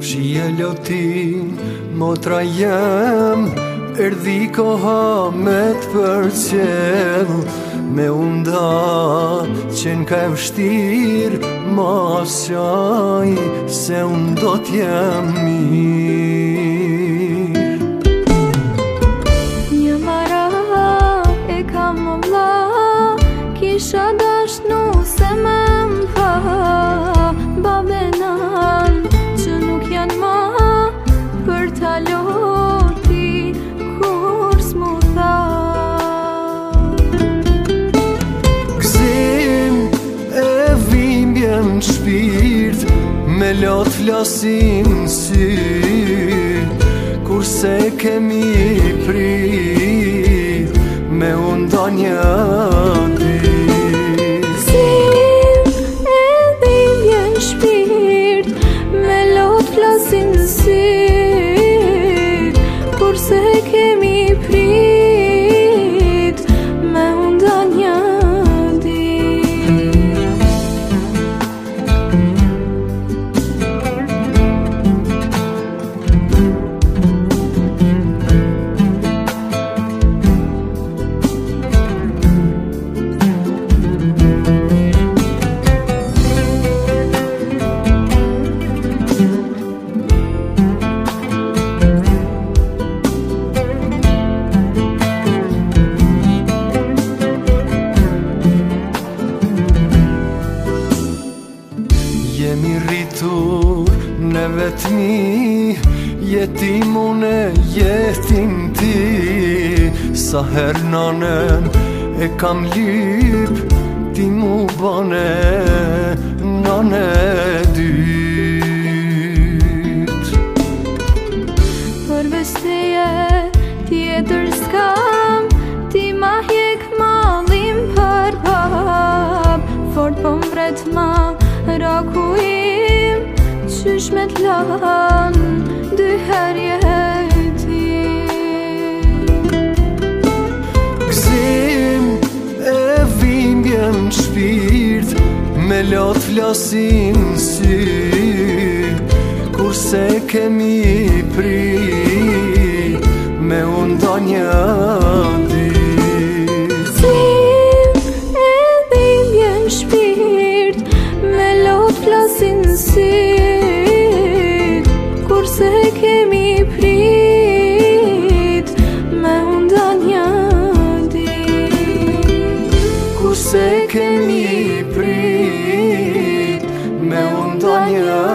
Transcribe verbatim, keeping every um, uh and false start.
Shia lotin, motra jem, erdhi koha me t'përqell, me unda qenë ka e vështir, mas qaj se unë do t'jem mirë. Një mara e kam o vlla, kisha dashnu se me m'pa, babenan që nuk janë ma për taloti kur s'mu tha. Gzim e vimbjen shpirt, me lot flasin sy, kurse kemi prit, me unda një kurse kemi prit, me unda një dit. Jemi rritur në vetmi, jetimon e jetim ti. Sa her nanen e kam lyp, ti mu bane nane dyt. Përveç teje tjetër s'kam, ti ma hjek mallim për pap, fort po mbret ma raku im, qysh me t'lan dy her jetim. Gzim e vimbjen shpirt, me lot flasin sy, kurse kemi prit, me unda një dit. Gzim e vimbjen shpirt, me lot flasin sy, kurse kemi prit, me unda një dit. Kurse kemi prit, me unda një